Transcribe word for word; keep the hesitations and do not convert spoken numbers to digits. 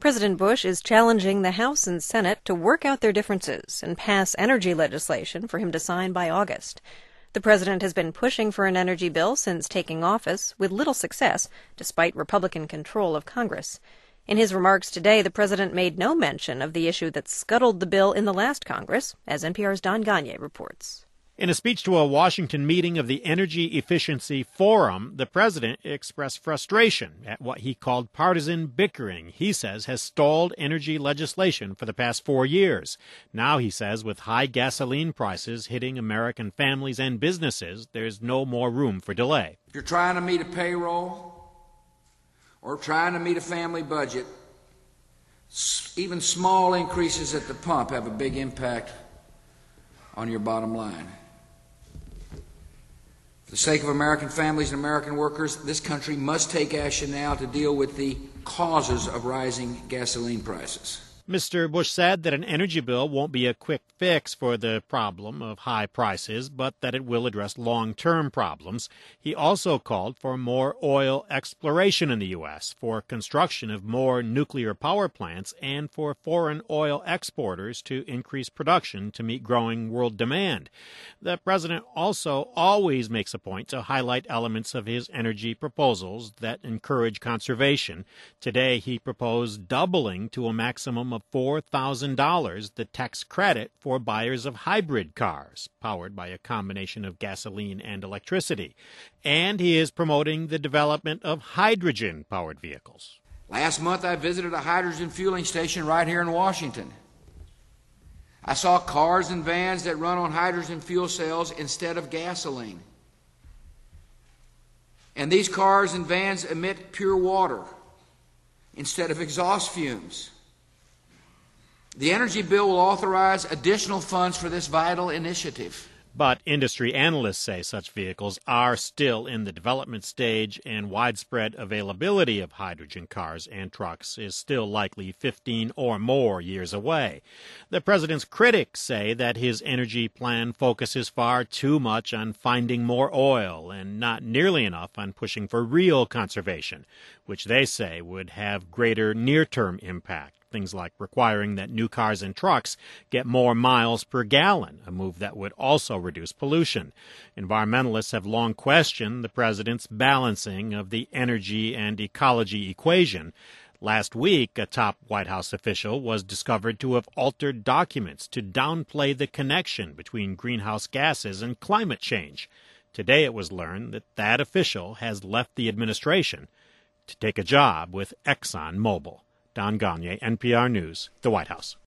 President Bush is challenging the House and Senate to work out their differences and pass energy legislation for him to sign by August. The president has been pushing for an energy bill since taking office, with little success, despite Republican control of Congress. In his remarks today, the president made no mention of the issue that scuttled the bill in the last Congress, as N P R's Don Gonyea reports. In a speech to a Washington meeting of the Energy Efficiency Forum, the president expressed frustration at what he called partisan bickering he says has stalled energy legislation for the past four years. Now, he says, with high gasoline prices hitting American families and businesses, there's no more room for delay. If you're trying to meet a payroll or trying to meet a family budget, even small increases at the pump have a big impact on your bottom line. For the sake of American families and American workers, this country must take action now to deal with the causes of rising gasoline prices. Mister Bush said that an energy bill won't be a quick fix for the problem of high prices, but that it will address long-term problems. He also called for more oil exploration in the U S, for construction of more nuclear power plants, and for foreign oil exporters to increase production to meet growing world demand. The president also always makes a point to highlight elements of his energy proposals that encourage conservation. Today, he proposed doubling to a maximum of four thousand dollars the tax credit for buyers of hybrid cars, powered by a combination of gasoline and electricity. And he is promoting the development of hydrogen-powered vehicles. Last month, I visited a hydrogen fueling station right here in Washington. I saw cars and vans that run on hydrogen fuel cells instead of gasoline. And these cars and vans emit pure water instead of exhaust fumes. The energy bill will authorize additional funds for this vital initiative. But industry analysts say such vehicles are still in the development stage, and widespread availability of hydrogen cars and trucks is still likely fifteen or more years away. The president's critics say that his energy plan focuses far too much on finding more oil and not nearly enough on pushing for real conservation, which they say would have greater near-term impact. Things like requiring that new cars and trucks get more miles per gallon, a move that would also reduce pollution. Environmentalists have long questioned the president's balancing of the energy and ecology equation. Last week, a top White House official was discovered to have altered documents to downplay the connection between greenhouse gases and climate change. Today it was learned that that official has left the administration to take a job with ExxonMobil. Don Gonyea, N P R News, the White House.